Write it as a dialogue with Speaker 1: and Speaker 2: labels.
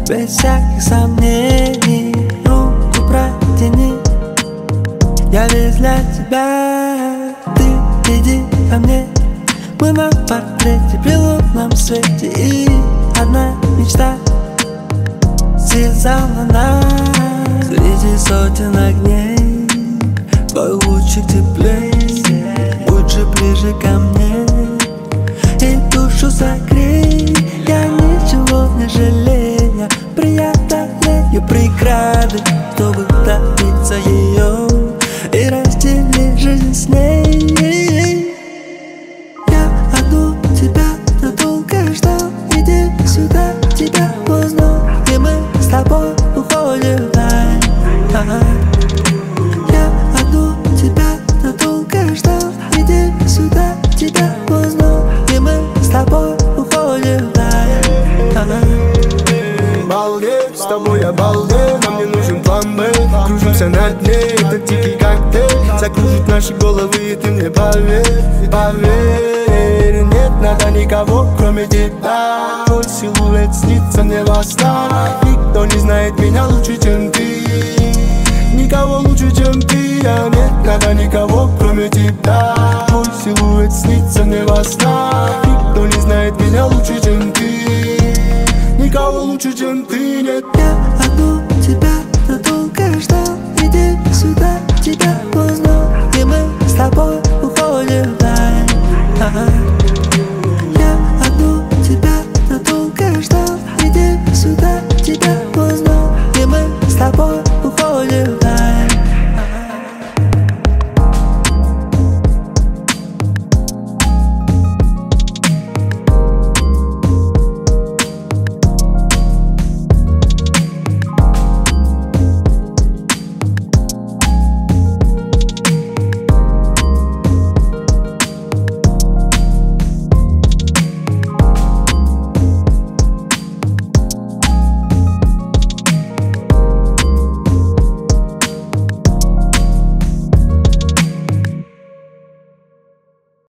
Speaker 1: Без всяких сомнений руку протяни. Я весь для тебя, ты иди ко мне. Мы на портрете при лунном свете, и одна мечта связала нас. Среди сотен огней твой лучик теплей. Будь же ближе ко мне и душу согрей. Я ничего не жалею, преодолею преграды, чтобы добиться ее и разделить жизнь с ней. Я одну тебя надолго ждал, иди сюда, тебя узнал, и мы с тобой уходим вдаль. Я одну тебя надолго ждал, иди сюда, тебя узнал, и мы с тобой уходим вдаль.
Speaker 2: Балдею, с тобой обалдею, нам не нужен план Б. Кружимся над ней, это дикий коктейль закружит наши головы, и ты мне поверь, поверь. Нет, надо никого, кроме тебя. Твой силуэт снится мне во снах. Никто не знает меня лучше, чем ты. Никого лучше, чем ты. Нет, надо никого, кроме тебя. Твой силуэт снится мне во снах. Никто не знает меня лучше, чем ты. Никого лучше, чем ты, нет.
Speaker 1: Я одну тебя надолго ждал, иди сюда, тебя узнал, и мы с тобой уходим вдаль. Я одну тебя надолго ждал, иди сюда, тебя узнал, и мы с тобой уходим вдаль.